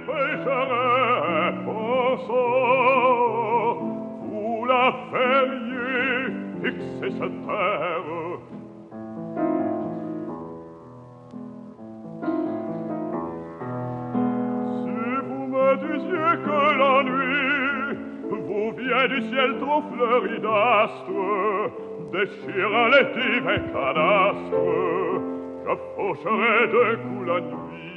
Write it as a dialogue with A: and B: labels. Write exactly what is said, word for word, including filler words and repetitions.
A: pécherait pensant, vous la feriez fixer cette terre. Si vous me disiez que la nuit vous vient du ciel trop fleuri d'astres, déchirant les divins cadastres, je faucherai d'un coup la nuit.